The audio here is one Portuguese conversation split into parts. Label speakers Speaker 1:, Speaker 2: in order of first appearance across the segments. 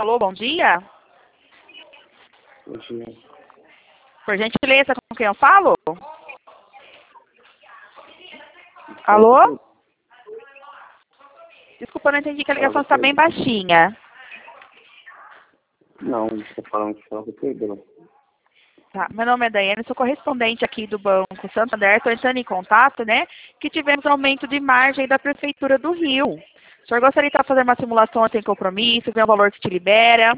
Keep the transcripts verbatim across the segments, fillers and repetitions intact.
Speaker 1: Alô, bom dia.
Speaker 2: Bom dia.
Speaker 1: Por gentileza, com quem eu falo? Alô? Desculpa, eu não entendi que a ligação está bem baixinha.
Speaker 2: Não, estou falando só do Pedro.
Speaker 1: Tá, meu nome é Daiane, sou correspondente aqui do Banco Santander, estou entrando em contato, né, que tivemos um aumento de margem da Prefeitura do Rio. O senhor gostaria de estar fazendo uma simulação sem compromisso, ver o valor que te libera?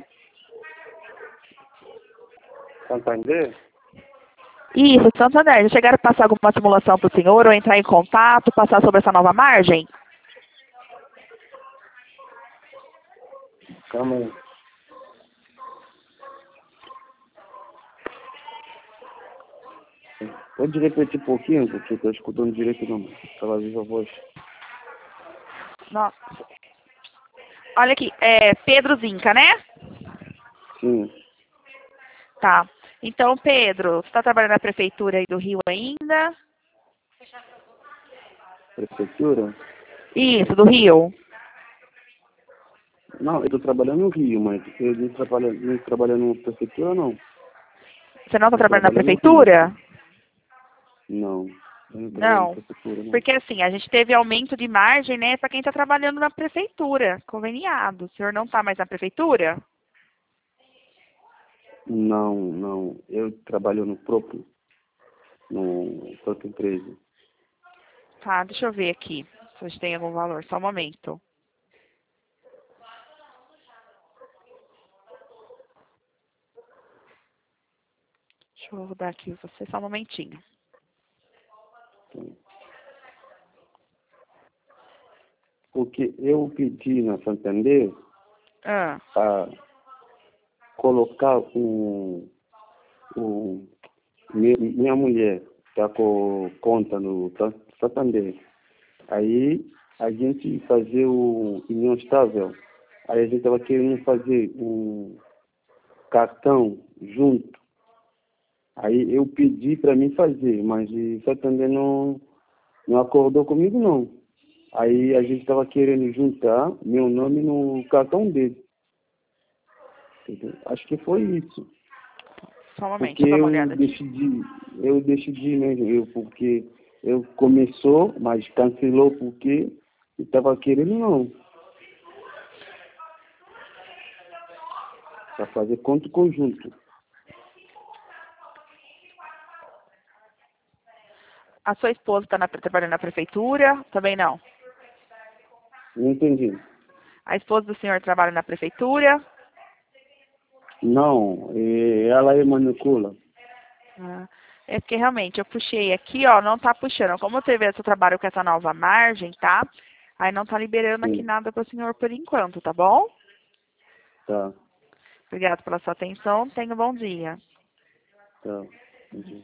Speaker 2: Santander?
Speaker 1: Isso, Santander. Já chegaram a passar alguma simulação para o senhor ou entrar em contato, passar sobre essa nova margem?
Speaker 2: Calma aí. Pode repetir um pouquinho, porque eu estou escutando direito não. Aquela viva voz.
Speaker 1: Nossa. Olha aqui, é Pedro Zinca, né?
Speaker 2: Sim.
Speaker 1: Tá. Então, Pedro, você está trabalhando na Prefeitura aí do Rio ainda?
Speaker 2: Prefeitura?
Speaker 1: Isso, do Rio.
Speaker 2: Não, eu estou trabalhando no Rio, mas eu não trabalho, não trabalho na prefeitura, não.
Speaker 1: Você não está
Speaker 2: Eu
Speaker 1: trabalhando na
Speaker 2: trabalho no
Speaker 1: Prefeitura?
Speaker 2: Rio. Não, eu não trabalho na
Speaker 1: Não.
Speaker 2: prefeitura, não.
Speaker 1: Porque assim, a gente teve aumento de margem, né, para quem está trabalhando na Prefeitura, conveniado. O senhor não está mais na Prefeitura?
Speaker 2: Não, não. Eu trabalho no próprio, no próprio empresa.
Speaker 1: Tá, deixa eu ver aqui, se a gente tem algum valor. Só um momento. Deixa eu rodar aqui você, só um momentinho.
Speaker 2: Porque eu pedi na Santander
Speaker 1: Ah,
Speaker 2: para colocar um, um mi- minha mulher está com conta no Sa- Santander. Aí a gente fazer o união estável. Aí a gente estava querendo fazer um cartão junto. Aí eu pedi para mim fazer, mas o Santander não, não acordou comigo não. Aí a gente estava querendo juntar meu nome no cartão dele. Entendeu? Acho que foi isso.
Speaker 1: só um momento,
Speaker 2: Porque
Speaker 1: deixa eu dar uma
Speaker 2: eu
Speaker 1: olhada aqui.
Speaker 2: decidi, eu decidi mesmo, eu, porque eu começou, mas cancelou porque eu estava querendo não. Para fazer conta conjunto.
Speaker 1: A sua esposa está trabalhando na Prefeitura? Também não.
Speaker 2: Não entendi.
Speaker 1: A esposa do senhor trabalha na Prefeitura?
Speaker 2: Não, eh, ela é manicula.
Speaker 1: Ah, é porque realmente eu puxei aqui, ó, não tá puxando. Como teve esse trabalho com essa nova margem, tá? Aí não tá liberando aqui
Speaker 2: Sim,
Speaker 1: nada para o senhor por enquanto, tá bom?
Speaker 2: tá,
Speaker 1: Obrigada pela sua atenção. Tenha um bom dia.
Speaker 2: tá. Entendi.